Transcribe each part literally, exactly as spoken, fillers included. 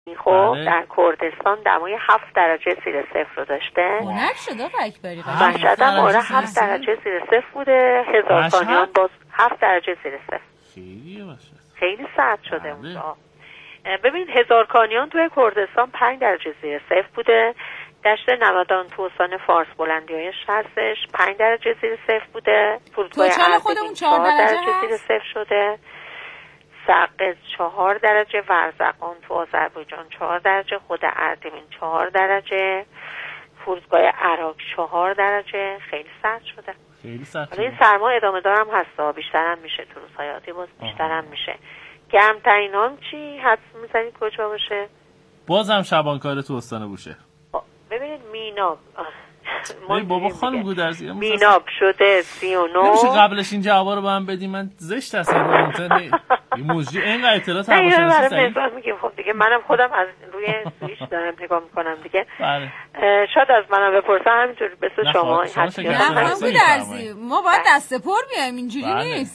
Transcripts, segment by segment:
خب در کردستان دمای هفت درجه زیر صفر رو داشته. هنر شده اکبری مشهد هم آره هفت درجه زیر صفر بوده. هزارخانیان باز هفت درجه زیر صفر. خیلی مشهد خیلی سرد شده اونجا. ببین هزارخانیان توی کردستان پنج درجه زیر صفر بوده. دشت نمدان تو استان فارس بلندی‌هایش هستش پنج درجه زیر صفر بوده. فرودگاه خودمون چهار درجه زیر صفر شده. سقز چهار درجه، ورزقان تو آذربایجان چهار درجه، خود اردبیل چهار درجه، فرودگاه عراق چهار درجه. خیلی سرد شده. خیلی سرد. حالا این سرما ادامه دارم هست، بیشتر هم میشه تو روزهای آتی باز بیشتر هم میشه. گرمترین هم چی حدس میزنید کجا باشه؟ بازم شبانکار تو استان بوشهر. ببینید میناب ای بابا خانم گودرزی میناب شده سی و نه. نمیشه قبلش این جوابا رو به من بدی؟ من زشت هستم اینترنت این موضوع اینقدر اطلاعات هواشناسی سعی برای میگیم. خب دیگه منم خودم از روی سویچ دارم نگاه میکنم دیگه. بله. شاید از منم بپرسن همینطور مثل شما. نه خانم گودرزی ما باید دست پر بیایم اینجوری نیست.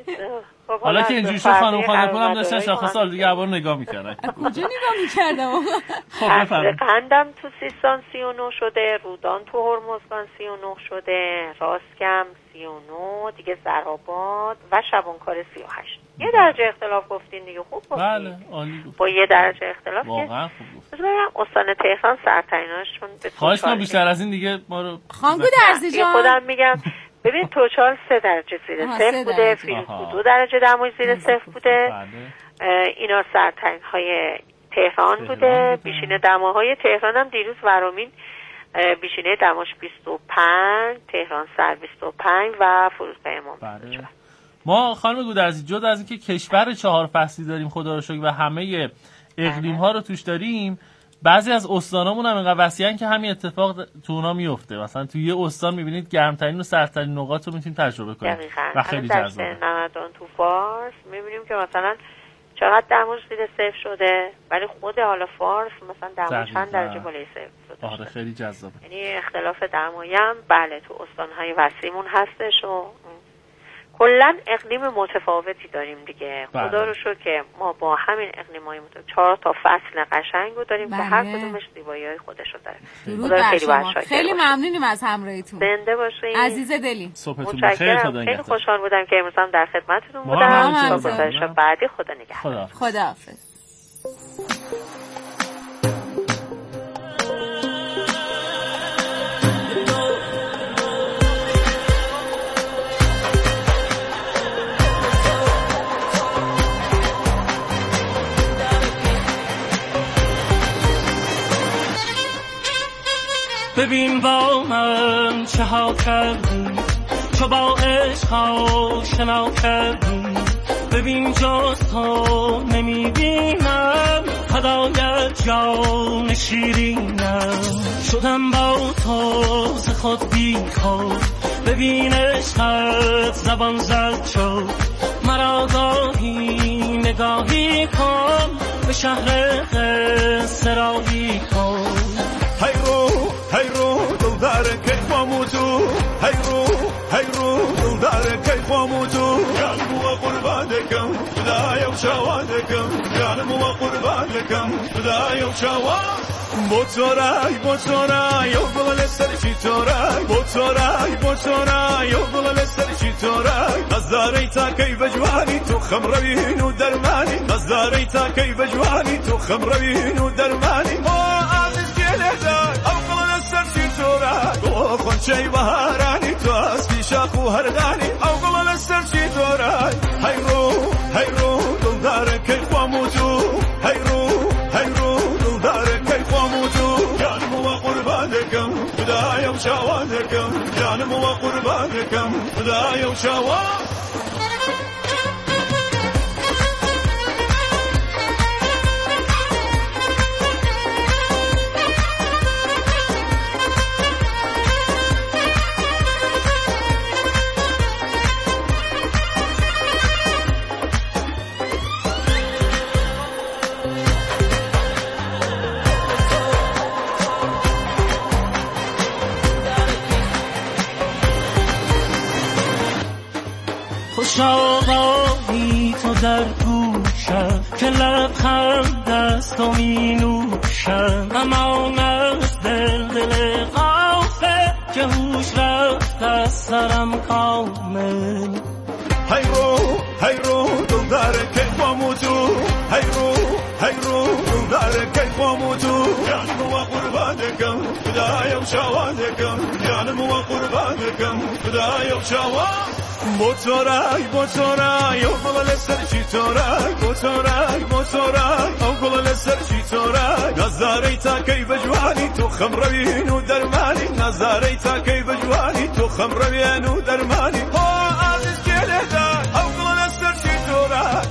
حالا که اینجوری شو خانم خانم هم داشتن شاخص سال دیگه عبار نگاه میکردن. کجا نگاه میکردم؟ خب بفرمایید. قندم تو سیستان سی و نه شده، رودان تو هرمزگان سی و نه شده، راسکم سی و نه، دیگه زرآباد و شبانکار سی و هشت. یه درجه اختلاف گفتین دیگه. خوب گفتین. بله عالی گفت. با یه درجه اختلاف واقعا خوب گفت. استان تهران سرتریناشون به خواهش کنم بیشتر از این دیگه ما رو خانم گودرزی جان خودم میگم. ببین توچال سه درجه زیر صفر بوده، فیلکو دو درجه دمای زیر صفر بوده. اینا سرترین های تهران بوده. بیشینه دماهای تهران هم دیروز ورامین بیشینه دماش بیست و پنج، تهران سر بیست و پنج و فرودگاه امام. ما خانم گودرزی جدا از اینکه کشور چهار فصلی داریم خدا رو شکر و همه اقلیم ها رو توش داریم، بعضی از استانامون هم اینقدر وسیعن که همین اتفاق تو اونا میفته. مثلا تو یه استان میبینید گرمترین و سردترین نقاط رو میتونید تجربه کنید و خیلی جذابه. نمدان تو فارس میبینیم که مثلا چقدر دماش زیر صفر شده، ولی خود حالا فارس مثلا دماش چند درجه بالای صفر شده. آره خیلی جذابه. یعنی اختلاف دمایی هم بله تو استان‌های وسیعمون هستش و کلا اقلیم متفاوتی داریم دیگه. بله. خدا رو شکر که ما با همین اقلیم‌های متفاوت چهار تا فصل قشنگ رو داریم. بله. که هر کدومش زیبایی‌های خودش رو داره. خدا خیلی باشه. خیلی ممنونیم از همراهیتون. زنده باشین. عزیز دلی. صبحتون بخیر. خدا خیلی خوشحال بودم که امروز هم در خدمتتون بودم. تا گزارش بعدی خدا نگهدار. خداحافظ. ببین با من چه ها کردی، چو با عشق آشنا کردی. ببین جز تو نمیبینم فدایت جان شیرینم. شدم با تو ز خود بی خود، ببین عشقت زبان زد شد. مرا گاهی نگاهی کن، به شهر قصه راهی کن. هی رو هی رو دل داره کیف آموزو، هی رو هی رو دل داره کیف آموزو. جانم و قربانکم خدایا و شوادکم، جانم و قربانکم خدایا و شواد. بوتورای بوتورای او گل سرچی تورای، بوتورای بوتورای او گل سرچی تورای. نظاری تا کی بجوانی تو خمروین و درمانی، نظاری تا کی بجوانی تو خمروین و درمانی. خونچه بهارانی تو اسبی شاخ و هرگانی، او گل سرچی دورای. هی رو هی رو دل داره کیف آموزو، هی رو هی رو دل داره کیف آموزو. جانم و قربانکم خدایا و شوادکم، جانم و قربانکم خدایا و شواد. خوش آقایی تو در گوشم، که لبخند دست و می نوشم، امان از دل دل غافل که هوش رفت از سرم کامل. هی رو هی رو دل داره که با تو، هی رو هی رو دل داره که با تو، جانم و قربانکم خدایم شوادکم، جانم و قربانکم خدایم شواد. با تو رای با تو رای او گل سر چی تو رای، با تو رای با تو رای او گل سر چی تو رای، نظری تا کی بجوانی تو خم روین و درمانی، نظری تا کی بجوانی تو خم روین و درمانی. ها عزیز گله دای او گل سر چی تو رای.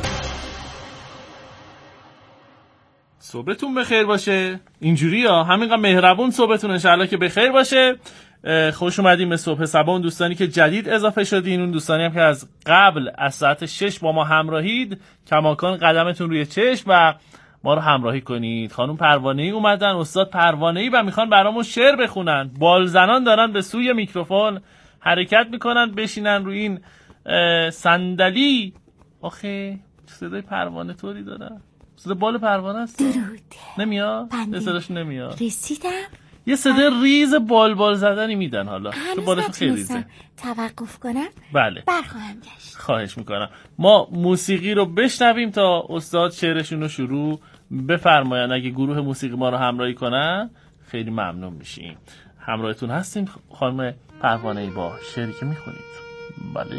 صبحتون بخیر باشه. اینجوری ها همینقدر مهربون صبحتون انشالله که بخیر باشه. خوش اومدیم به صبح صبا. اون دوستانی که جدید اضافه شدین، اون دوستانی هم که از قبل از ساعت شش با ما همراهید، کماکان قدمتون روی چشم و ما رو همراهی کنید. خانم پروانه‌ای اومدن، استاد پروانه‌ای، و میخوان برامون شعر بخونن. بالزنان دارن به سوی میکروفون حرکت میکنن، بشینن روی این صندلی. آخه صدای پروانه طوری دارن، صدای بال پروانه است. درود نمیاد؟ صداش نمیاد. رسیدم. یه صدای ریز بال بال زدنی میدن. حالا تو بالش خیلی ریزه. توقف کنم؟ بله. برخواهم گشت. خواهش میکنم. ما موسیقی رو بشنویم تا استاد شعرشون رو شروع بفرماین. اگه گروه موسیقی ما رو همراهی کنن خیلی ممنون میشیم. همراهتون هستیم خانم پروانه‌ای با شعری که میخونید. بله.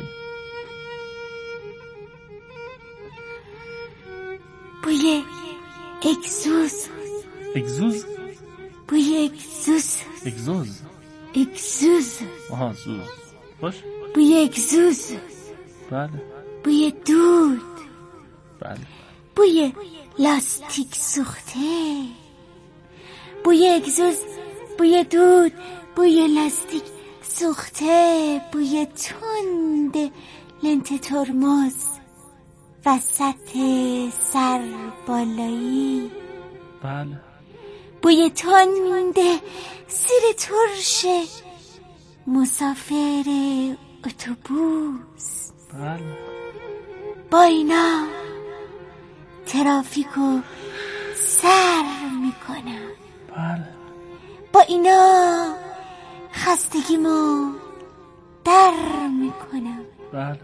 بوی اگزوز. اگزوز؟ بوی اگزوز. اگزوز. اگزوز. آها زوز. باش. بوی اگزوز. بله. بوی دود. بله. بوی لاستیک سوخته. بوی اگزوز، بوی دود، بوی لاستیک سوخته، بوی تند لنت ترمز وسط سر بالایی. بله. بوی تند سیر ترش مسافر اتوبوس. بله. با اینا ترافیکو سر میکنم. بله. با اینا خستگیمو در میکنم. بله.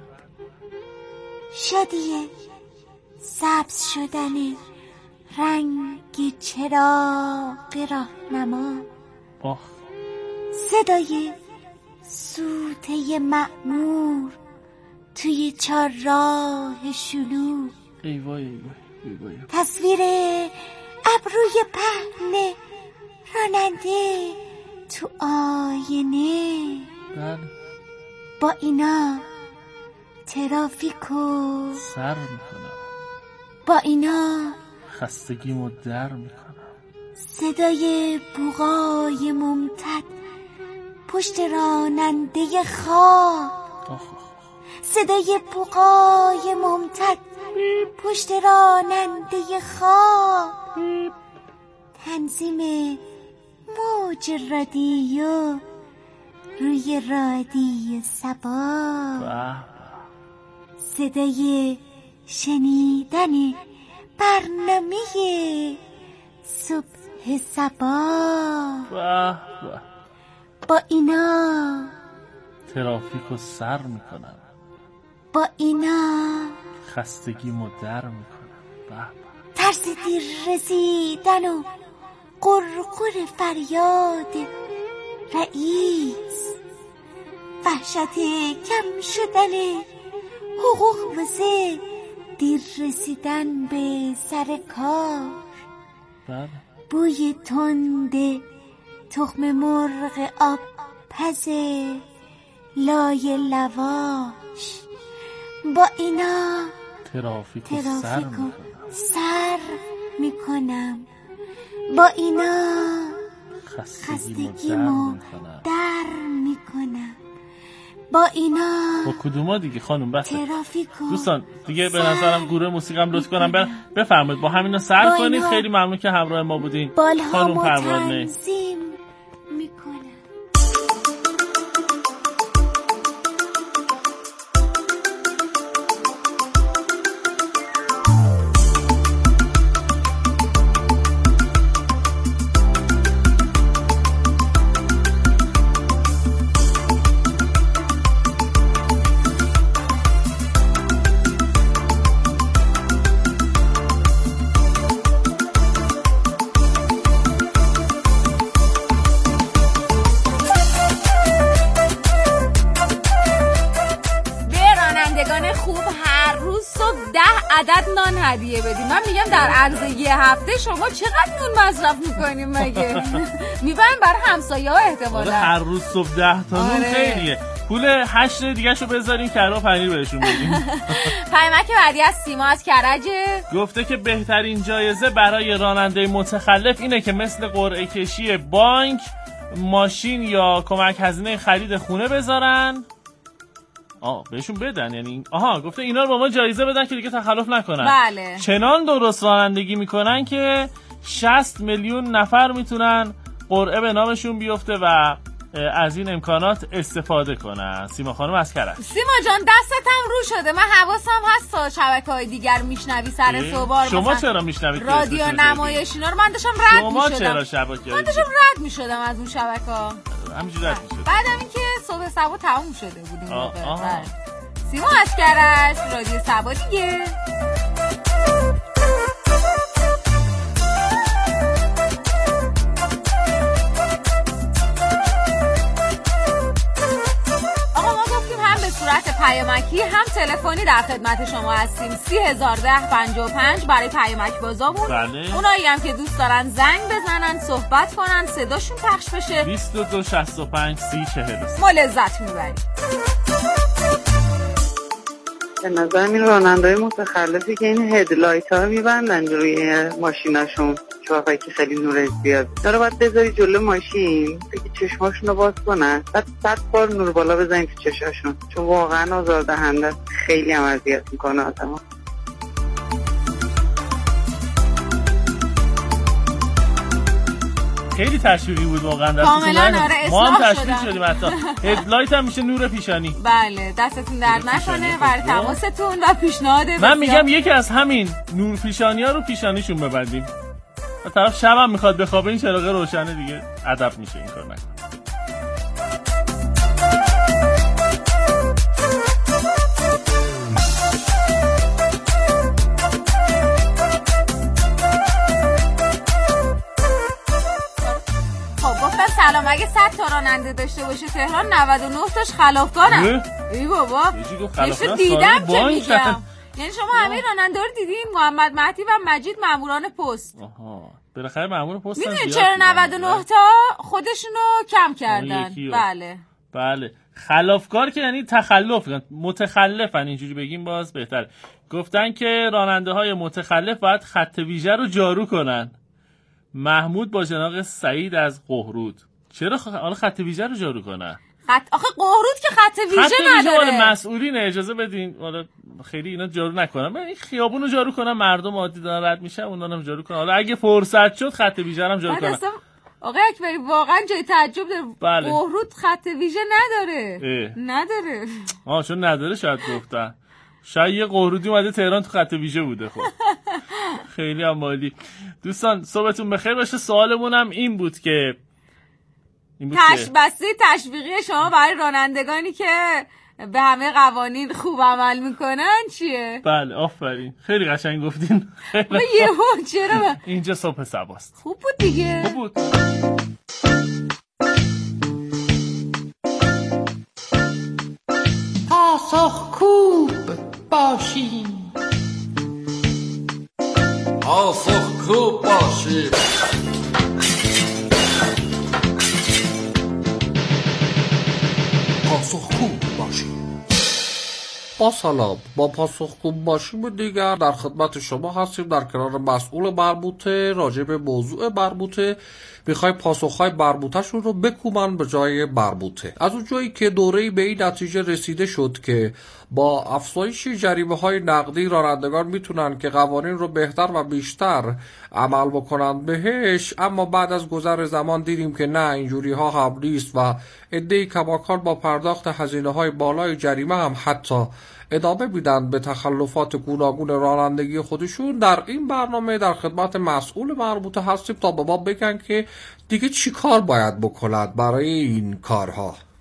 شادیه سبز شدن رنگ چراغ راهنما. آخ. صدای سوته مأمور توی چهارراه شلوغ. ای وای ای وای. تصویر ابروی پهن راننده تو آینه. بله. با اینا ترافیکو سر میکنم. با اینا خستگیمو در میکنم. صدای بوقای ممتد پشت راننده خواب. صدای بوقای ممتد پشت راننده خواب. تنظیم موج رادیو روی رادیو صبا. صدای شنیدن برنامه صبح صبا. با اینا ترافیکو سر میکنم. با اینا خستگیمو در میکنم. ترس دیر رسیدن و قرقر فریاد رئیس. وحشت کم شدن حقوق واسه دیر رسیدن به سر کار. بله. بوی تند تخم مرغ آب پزه لای لواش. با اینا ترافیکو سر میکنم. سر میکنم. با اینا خستگیمو در میکنم. با اینا با کدوما دیگه خانم؟ بس ترافیکو دوستان دیگه به نظرم گروه موسیقی هم لطف کنم بفرمایید با همینا سر کنید. خیلی ممنون که همراه ما بودین خانم پروانه. تنظیم میکنم. نان هدیه بدیم. من میگم در عرض یه هفته شما چقدر نون مصرف میکنیم مگه؟ میبریم برای همسایه‌ها احتمالاً. هر روز صبح ده تا نون خیلیه. پول هشت دیگه شو بذارین کره پنیر بهشون بدیم. پیامک بعدی از سیما از کرجه گفته که بهترین جایزه برای راننده متخلف اینه که مثل قرعه کشی بانک ماشین یا کمک هزینه خرید خونه بذارن. آه بهشون بدن یعنی آها گفته اینا رو با ما جایزه بدن که دیگه تخلف نکنن. بله. چنان درست رانندگی میکنن که شصت میلیون نفر میتونن قرعه به نامشون بیفته و از این امکانات استفاده کنن. سیما خانم از کرج. سیما جان دستت هم رو شده، من حواسم هست تا شبکه‌های دیگر میشنوی سر صبح. شما چرا میشنوید رادیو نمایش اینا رو؟ من داشتم رد میشدم. شما چرا شبکه‌های من داشتم رد میشدم از اون شبکه‌ها. همینجوری رد میشد. بعدم اینکه صبح صبح تموم شده بود این موقع. سیما از کرج، رادیو صبح دیگه. صورت پیامکی هم تلفنی در خدمت شما هستیم. سی هزار و ده پنجاه و پنج برای پیامک بازامون. بله. اونایی هم که دوست دارن زنگ بزنن صحبت کنن صداشون پخش بشه بیست و دو شصت و پنج سی چهل. ما لذت میبریم. به نظر این راننده‌های متخلفی که این هدلایت ها میبندن روی ماشیناشون، چراغایی که خیلی نور زیاد داره، باید بذاری جلو ماشین بگی چشماشون رو باز کنن، بعد صد بار نور بالا بزنید تو چشاشون، چون واقعا آزاردهنده است. خیلی هم اذیت میکنه آدمو. خیلی تشویقی بود واقعا. کاملا آره ما هم اصلاح تشویق شدیم. حتی هدلایت هم میشه نور پیشانی. بله دستتون درد نکنه برای تماستون و پیشنهاد. من میگم یکی از همین نور پیشانی ها رو پیشانیشون ببندیم. و طرف شبم میخواد بخوابه این چراغ روشنه دیگه ادب میشه این کار نکنه. سلام، اگه صد تا راننده داشته باشه تهران نود و نه تاش خلافکارن. ای بابا نشو دیدم که میگم. یعنی شما همه راننده رو دیدین؟ محمد مهدی و مجید ماموران پست. آها بالاخره مامور پست میدونی چرا نود و نه تا خودشونو کم کردن؟ بله بله خلافکار که یعنی تخلف، متخلفن اینجوری بگیم باز بهتره. گفتن که راننده های متخلف باید خط ویژه رو جارو کنن. محمود با جناق سعید از قهرود. چرا حالا خ... خط ویژه رو جارو کنن؟ خط آخه قهرود که خط ویژه نداره. خط ویژه مسئولین اجازه بدین حالا خیلی اینا جارو نکنن. این خیابونو جارو کنن، مردم عادی دارن رد میشن اونا هم جارو کنن. حالا اگه فرصت شد خط ویژه هم جارو کنن. آقا اکبری واقعا جای تعجب داره. بله. قهرود خط ویژه نداره. اه. نداره. آها چون نداره شاید گفتن. شاید یه قهرودی اومده تهران تو خط ویژه بوده. خب خیلی هم عالی. دوستان صبحتون بخیر باشه. سوالمون هم این بود که این بود تش... بسته تشویقی شما برای رانندگانی که به همه قوانین خوب عمل میکنن چیه؟ بله آفرین خیلی قشنگ گفتین. ما یهو چرا اینجا صبح صباست. خوب بود دیگه. خوب بود. پاسخگو باشیم، پاسخگو باشیم. پاسخگو باشیم. با سلام، با پاسخگو باشیم دیگر در خدمت شما هستیم. در کنار مسئول مربوطه راجع به موضوع مربوطه میخوای پاسخهای مربوطه‌شون رو بکوبن به جای مربوطه. از اون جایی که دوره‌ای به این نتیجه رسیده شد که با افزایش جریمه‌های نقدی رانندگان میتونن که قوانین رو بهتر و بیشتر عمل بکنن بهش، اما بعد از گذر زمان دیدیم که نه اینجوری ها هم نیست و عده‌ای کماکان با پرداخت هزینه‌های بالای جریمه هم حتی ادامه میدن به تخلفات گوناگون رانندگی خودشون. در این برنامه در خدمت مسئول مربوطه هستیم تا به ما بگن که دیگه چی کار باید بکنند برای این کارها.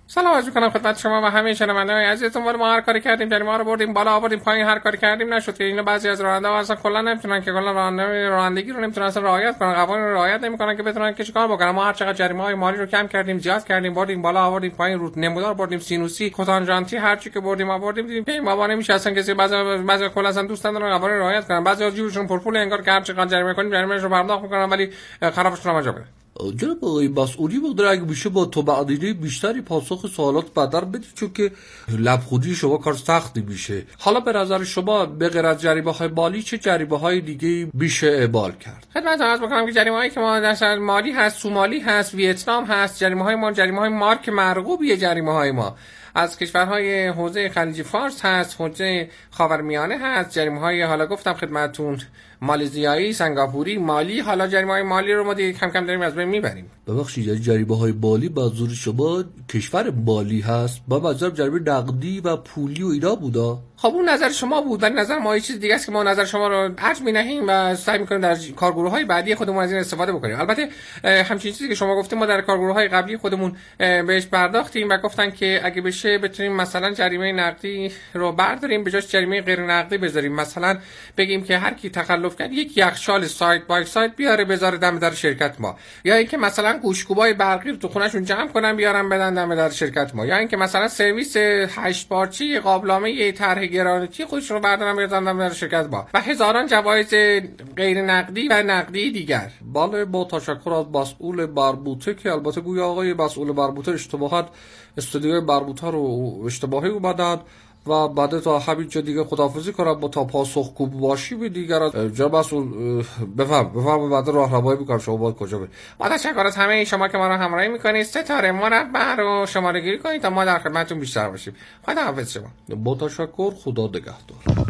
سلام عرض می‌کنم خدمت شما و همه شنونده‌های عزیزتون. ولی ما هر کاری کردیم جریمه رو بردیم بالا آوردیم پایین، هر کاری کردیم نشد که اینا بعضی از راننده‌ها اصلا کلا نمیتونن که کلا رانندگی رو نمیتونن اصلا رعایت کنن، قوانین رو رعایت نمی‌کنن که بتونن که چیکار بکنن. ما هر چقدر جریمه‌های مالی رو کم کردیم، زیاد کردیم، بردیم بالا آوردیم پایین، رو نمودار بردیم، سینوسی، کوتانژانتی، هر چی که بردیم آوردیم دیدیم که بابا نمیشه اصلا کسی بعضی بعضی کلا اصلا دوست ندارن قوانین رو رعایت کنن. بعضی از جیبشون پرپول انگار که هر چقدر جریمه کنیم جریمه‌اش رو پرداخت می‌کنن ولی خرابشون هم جا جناب آقای مسئولی مقدار اگه میشه با تو بعدیده بیشتری پاسخ سوالات بدر بدید، چون که لبخودی شما کار سختی میشه. حالا به نظر شما به غیر از جریمه های مالی چه جریمه های دیگه میشه اعمال کرد؟ خدمت عرض بکنم که جریمه هایی که ما در مالی هست، سومالی هست، ویتنام هست. جریمه های ما جریمه های مارک مرغوبیه. جریمه های ما از کشورهای حوزه خلیج فارس هست، حوزه خاورمیانه هست. جریمه های حالا گفتم خدمتتون مالزیایی، سنگاپوری، مالی. حالا جریمه های مالی رو ما دیگه کم کم داریم از بین میبریم. ببخشید یعنی جریمه های مالی منظور شما کشور مالی هست؟ با منظورم جریمه نقدی و پولی و اینا بودا. خب اون نظر شما بود، ولی نظر ما یه چیز دیگه است که ما نظر شما رو ارج می‌نهیم و سعی می‌کنیم در کارگروه‌های بعدی خودمون از این استفاده بکنیم. البته همچین چیزی که شما گفتیم ما در کارگروه‌های قبلی خودمون بهش پرداختیم و گفتن که اگه بشه بتونیم مثلا جریمه نقدی رو برداریم به جاش جریمه غیر نقدی بذاریم. مثلا بگیم که هر کی تخلف کرد یک یخچال سایت بای سایت بیاره بذاره دم در شرکت ما، یا اینکه مثلا گوشت‌کوبای برقی رو تو خونه‌شون جمع کنن بیارن بدن دم در شرکت ما، یا اینکه مثلا سرویس هشت پارچه قابلمه طرح گرانتی خودش رو بردارن بزنن در شرکت با و هزاران جوایز غیر نقدی و نقدی دیگر. بله با تشکر از مسئول مربوطه که البته گویا آقای مسئول مربوطه اشتباهات استودیوی مربوطه رو اشتباهی اومدن و بعد تا همین جا دیگه خداحافظی کنم با تا پاسخگو باشی به دیگر. جناب مسئول بفهم بفهم بعد راهنمایی میکنم شما باید کجا برید. با تشکر از همه شما که ما رو همراهی میکنید. ستاره مربع رو شماره گیری کنید تا ما در خدمتتون بیشتر باشیم. خداحافظ شما. با تشکر، خدا نگهدار.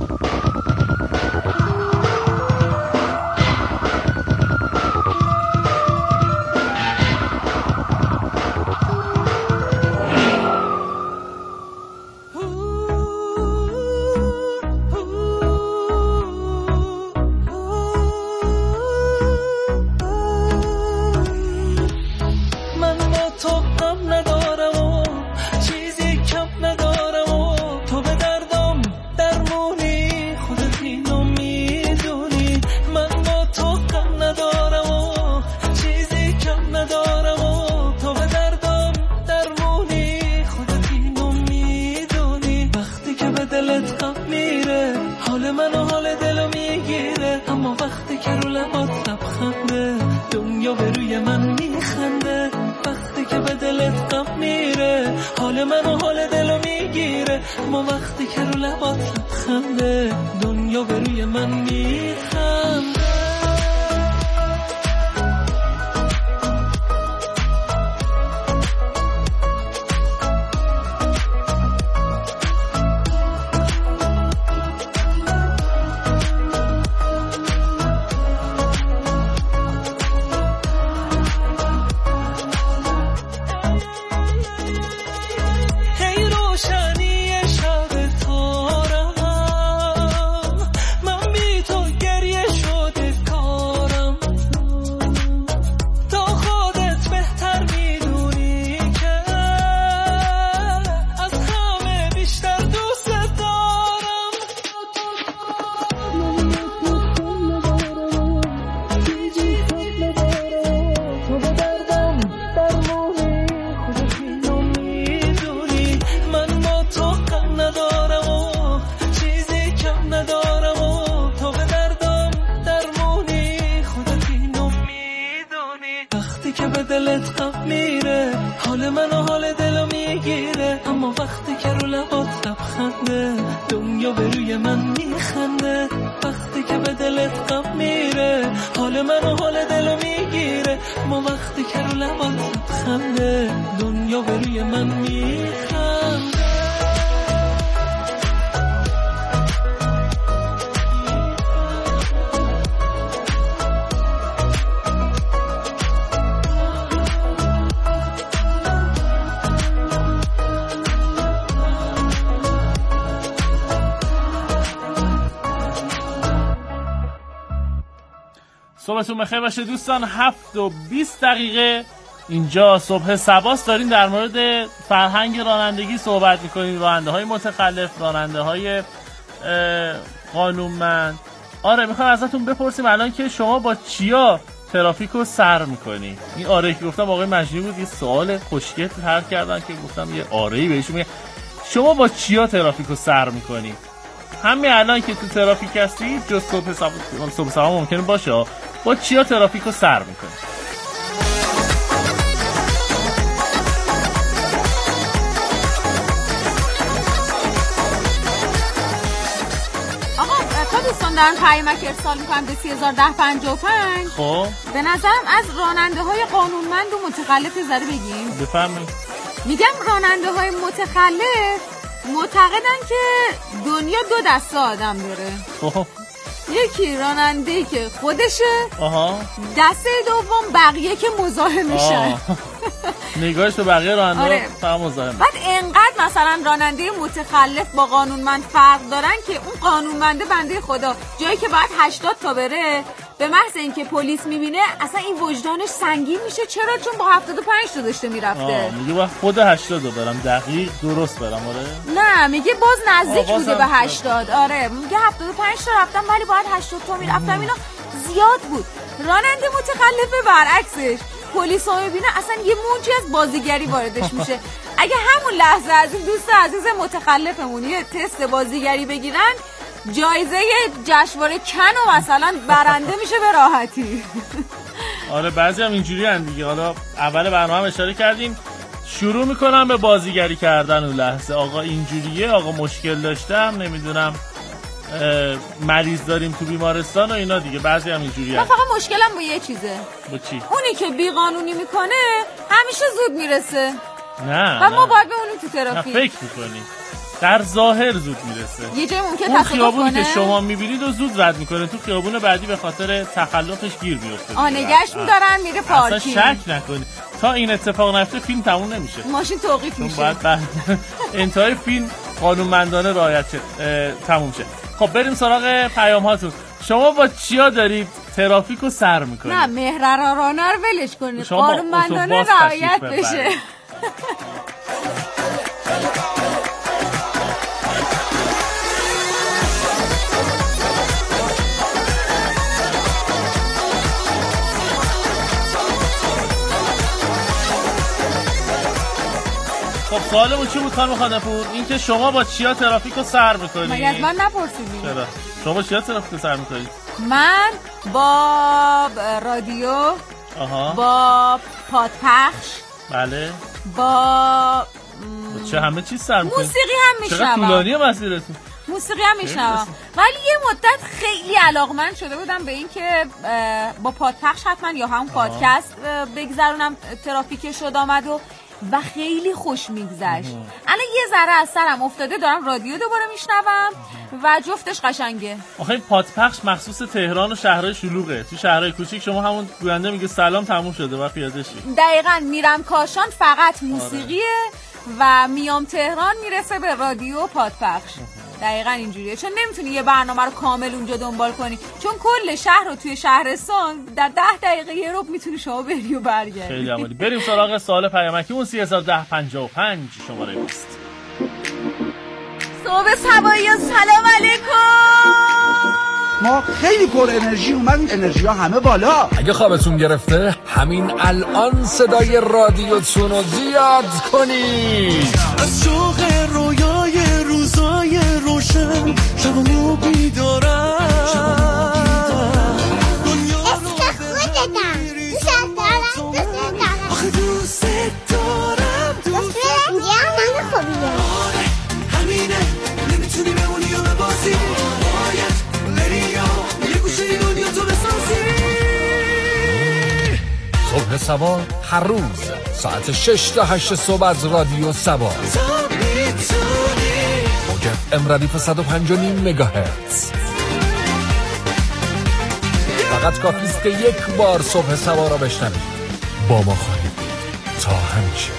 صبحتون بخیر باشه دوستان. هفت و بیست دقیقه اینجا صبح سباست داریم در مورد فرهنگ رانندگی صحبت میکنیم. راننده های متخلف، راننده های قانونمند. آره میخوام ازتون بپرسیم الان که شما با چیا ترافیک رو سر میکنی؟ این آره که گفتم آقای مجنی بود، یه سوال خوشگل طرح کردن که گفتم یه آره‌ای بهشون میگم شما با چیا ترافیک رو سر میکنی؟ همین الان که تو ترافیک هستی جز صبح سبا صبح سبا ممکنه باشه، با چیا ترافیک رو سر میکنی؟ دوستان دارن پیامک ارسال میکنم به سی هزار ده پنجاه و پنج. خب به نظرم از راننده های قانونمند و متخلف ذره بگیم. بفرمایید. میگم راننده های متخلف معتقدن که دنیا دو دسته آدم داره. خب یکی راننده‌ای که خودشه، آها، دسته دوم بقیه که مزاحمشن. نگاهش به بقیه راننده آره. فهم مزاحم. بعد انقدر مثلا راننده متخلف با قانونمند فرق دارن که اون قانونمنده بنده خدا جایی که باید هشتاد تا بره به محض اینکه پلیس میبینه اصلا این وجدانش سنگین میشه. چرا؟ چون با هفتاد و پنج تا داشته میرفته. میگه با خود هشتاد رو برم دقیق درست برم. آره نه میگه باز نزدیک بوده به هشتاد. آره میگه هفتاد و پنج تا رفتم ولی باید هشتاد تا میرفتم. اینا زیاد بود. راننده متخلف برعکسش پلیس ها میبینه اصلا یه موجی از بازیگری واردش میشه. اگه همون لحظه از این دوست عزیز متخلفمون یه تست بازیگری بگیرن جایزه جشنواره کن و مثلا برنده میشه به راحتی. آره بعضی هم اینجوری هن دیگه. حالا اول برنامه اشاره کردیم شروع میکنم به بازیگری کردن اون لحظه. آقا اینجوریه، آقا مشکل داشتم، نمیدونم مریض داریم تو بیمارستان و اینا دیگه. بعضی هم اینجوری هن. من فقط مشکلم با یه چیزه. با چی؟ اونی که بی قانونی میکنه همیشه زود میرسه. نه و ما باید بمونیم تو ترافیک. فکر میکنی در ظاهر زود میرسه. یه جای ممکن اون تصادف خیابونی کنه که شما میبینید و زود رد میکنه، تو خیابون بعدی به خاطر تخلفش گیر میفته. آنگهش میدارن میره پارکینگ. اصلا شک نکنی تا این اتفاق نیفته فیلم تموم نمیشه. ماشین توقیف میشه. باید بعد انتهای فیلم قانونمندانه رعایت تموم شه. خب بریم سراغ پیام هاتون. شما با چیا دارید ترافیک رو سر میکنید؟ نه مهررانه رو ولش کنید، قانونمندانه رعایت بشه. خب سوالمون چی بود خانم خانپور؟ این که شما با چیا ترافیک رو سر میکنید؟ مگه از من نپرسیدید؟ چرا؟ شما با چیا ترافیک رو سر میکنید؟ من با رادیو، آها، با پادپخش، بله، با م... چه همه چیز سر میکنید؟ موسیقی هم میشنوم. چقدر طولانیه مسیرتون؟ موسیقی هم میشنوم. ولی یه مدت خیلی علاقمند شده بودم به این که با پادپخش حتما یا همون پادکست بگذرونم ترافیک شد آمد و و خیلی خوش میگذشت. الان یه ذره از سرم افتاده دارم رادیو دوباره میشنوم و جفتش قشنگه. آخه این پادپخش مخصوص تهران و شهرهای شلوغه. تو شهرهای کوچیک شما همون گوینده میگه سلام تموم شده و پیاده شید. دقیقاً میرم کاشان فقط موسیقیه و میام تهران میرسه به رادیو و پادپخش. دقیقاً اینجوریه، چون نمیتونی یه برنامه رو کامل اونجا دنبال کنی، چون کل شهر رو توی شهرستان در ده دقیقه یه رو میتونی شما بری و برگردی. خیلی عالی. بریم سراغ سوال پیامکی اون سی هزار ده پنجاه و پنج شماره است. صبح سبایی سلام علیکم. ما خیلی پر انرژی اومدیم، انرژی ها همه بالا. اگه خوابتون گرفته همین الان صدای رادیوتون رو زیاد کنید. از شوق رویای روزای روشن شبمو بیدارم. اسم خودتم دوست دارم دوست دارم آخه دوست دارم دوست دارم یه من خوبیه. همینه نمیتونی بمونی و ببازی، باید بری یا یه گوشه دنیا تو بسازی. صبح سبا هر روز ساعت شش تا هشت صبح از رادیو سبا موجب ام ردیف صد و پنج و نیم مگاهرتز. فقط کافیست که یک بار صبح سبا را بشنوید. با ما خواهید تا همیشه.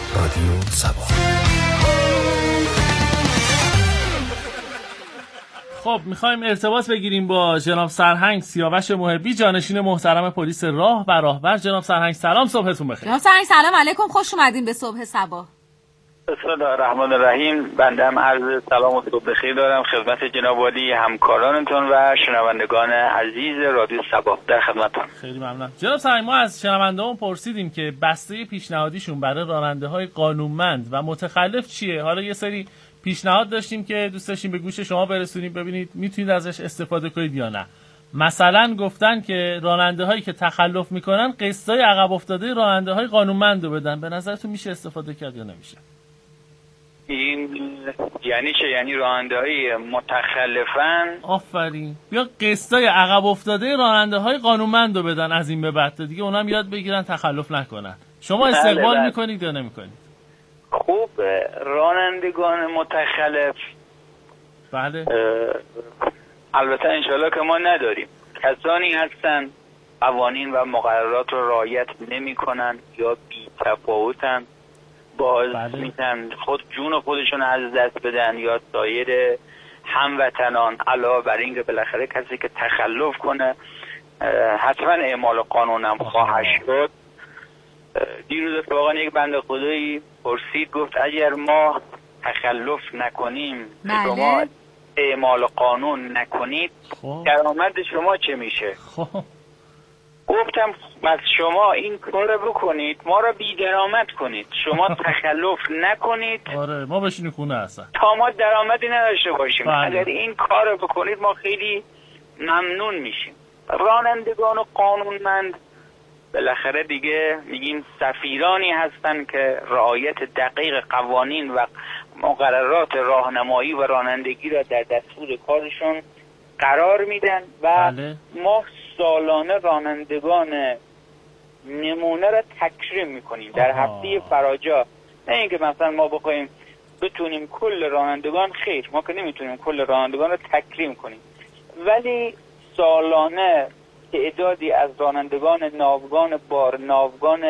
رادیو سبا. خب میخوایم ارتباط بگیریم با جناب سرهنگ سیاوش محبی، جانشین محترم پلیس راه و راهبر. جناب سرهنگ سلام، صبحتون بخیر. جناب سرهنگ سلام علیکم، خوش اومدین به صبح صبا. بسم الله الرحمن الرحیم. بنده هم عرض سلام و صبح بخیر دارم خدمت جناب عالی، همکارانتون و شنوندگان عزیز رادیو صبا. در خدمتتون. خیلی ممنونم. جناب سرهنگ، ما از شنونده‌مون پرسیدیم که بسته پیشنهادیشون برای راننده‌های قانونمند و متخلف چیه؟ حالا یه سری پیشنهاد داشتیم که دوست داشتیم به گوش شما برسونیم ببینید میتونید ازش استفاده کنید یا نه. مثلا گفتن که راننده هایی که تخلف میکنن قسطای عقب افتاده راننده های قانونمند رو بدن. به نظرتون میشه استفاده کرد یا نمیشه؟ این یعنی چه؟ یعنی راننده های متخلفن؟ آفرین. یا قسطای عقب افتاده راننده های قانونمند رو بدن از این به بعد دیگه اونم یاد بگیرن تخلف نکنن. شما استقبال بله میکنید یا نمیکنید؟ خوب، رانندگان متخلف بله البته انشالله که ما نداریم. کسانی هستن قوانین و مقررات رو رعایت نمی کنن یا بی تفاوتن، باز بله. میتن خود جون خودشون از دست بدن یا سایر هموطنان. علاوه بر این که بالاخره کسی که تخلف کنه حتما اعمال قانون هم خواهد شد. دیروز اتفاقا یک بنده خدایی پرسید، گفت اگر ما تخلف نکنیم بله. شما اعمال قانون نکنید درآمد شما چه میشه؟ خواه. گفتم بس شما این کار بکنید ما را بی درآمد کنید، شما تخلف نکنید. آره ما بشینیم خونه اصلا تا ما درآمدی نداشته باشیم. بله. اگر این کار بکنید ما خیلی ممنون میشیم. رانندگان و قانونمند بالاخره دیگه میگیم سفیرانی هستن که رعایت دقیق قوانین و مقررات راهنمایی و رانندگی را در دستور کارشون قرار میدن و بله. ما سالانه رانندگان نمونه را تکریم میکنیم در هفته فراجا. نه اینکه مثلا ما بخوایم بتونیم کل رانندگان، خیر ما که نمیتونیم کل رانندگان را تکریم کنیم، ولی سالانه تعدادی از رانندگان ناوگان بار، ناوگان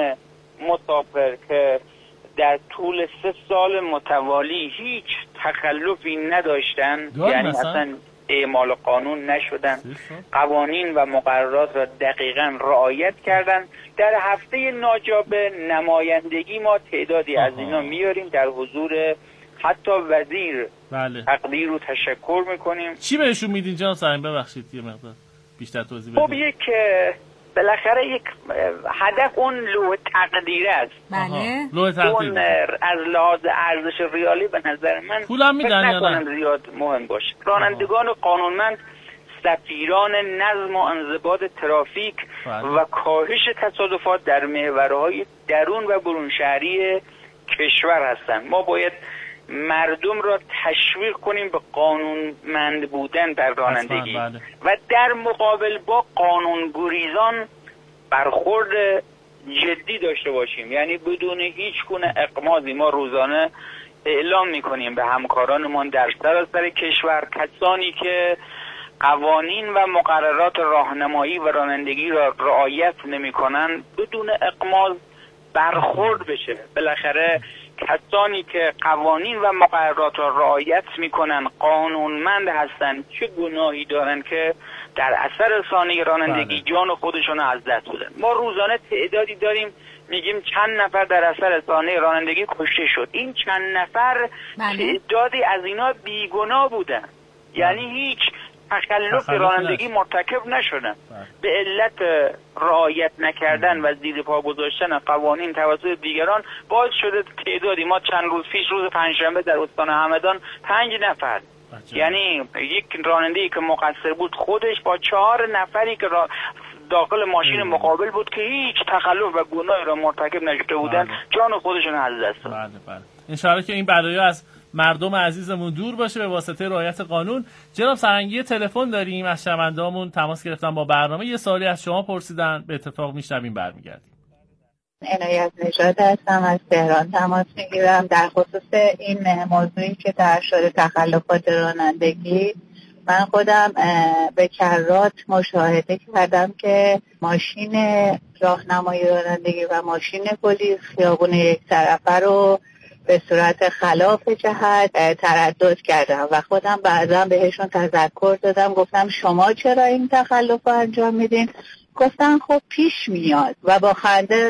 مسافر که در طول سه سال متوالی هیچ تخلفی نداشتن، یعنی اصلا اعمال قانون نشدن، قوانین و مقررات را دقیقاً رعایت کردن، در هفته ناجابه نمایندگی ما تعدادی آها. از اینا میاریم در حضور حتی وزیر. بله. تقدیر رو تشکر میکنیم. چی بهشون میدین جناب سرهنگ؟ ببخشید یه مقدار بیشتر توضیح بدید. خب یک بالاخره یک هدف اون لوح تقدیره است. بله. لوح تقدیر. اون از لحاظ ارزش ریالی به نظر من پولم میدن یا نه؟ زیاد مهم باشه. رانندگان و قانونمند سفیران نظم و انضباط ترافیک بله. و کاهش تصادفات در محورهای درون و برون شهری کشور هستند. ما باید مردم را تشویق کنیم به قانونمند بودن در رانندگی بله. و در مقابل با قانون گریزان برخورد جدی داشته باشیم. یعنی بدون هیچ گونه اقماضی ما روزانه اعلام میکنیم به همکارانمان در سراسر کشور کسانی که قوانین و مقررات راهنمایی و رانندگی را رعایت نمیکنن بدون اقماض برخورد بشه. بالاخره کسانی که قوانین و مقررات را رعایت میکنن قانونمند هستن، چه گناهی دارن که در اثر ثانیه رانندگی جان خودشون از دست بدن. ما روزانه تعدادی داریم میگیم چند نفر در اثر ثانیه رانندگی کشته شد. این چند نفر تعدادی از اینا بیگناه بودن، یعنی هیچ تخلف رانندگی مرتکب نشدن. به علت رعایت نکردن و زیر پا گذاشتن قوانین توسط دیگران باعث شده تعدادی ما چند روز پیش روز پنجشنبه در استان همدان پنج نفر بچه. یعنی یک راننده‌ای که مقصر بود خودش با چهار نفری که را داخل ماشین مقابل بود که هیچ تخلف و گناهی را مرتکب نشده بودن بله. جان خودشون از دست دادن. بله بله. ان شاءالله که این بلایا از مردم عزیزمون دور باشه به واسطه رعایت قانون. جناب سرهنگی تلفن داریم از شنونده‌مون تماس گرفتن با برنامه، یه سوالی از شما پرسیدن، به اتفاق میشنویم برمیگردیم. عنایت نژاد هستم، از تهران تماس میگیرم در خصوص این موضوعی که طرح شده تخلفات رانندگی. من خودم به کرات مشاهده کردم که ماشین راهنمایی رانندگی و ماشین پلیس خیابون یک طرفه رو به صورت خلاف جهت تردد کردم و خودم بعدا بهشون تذکر دادم، گفتم شما چرا این تخلف رو انجام میدین؟ گفتن خب پیش میاد و با خنده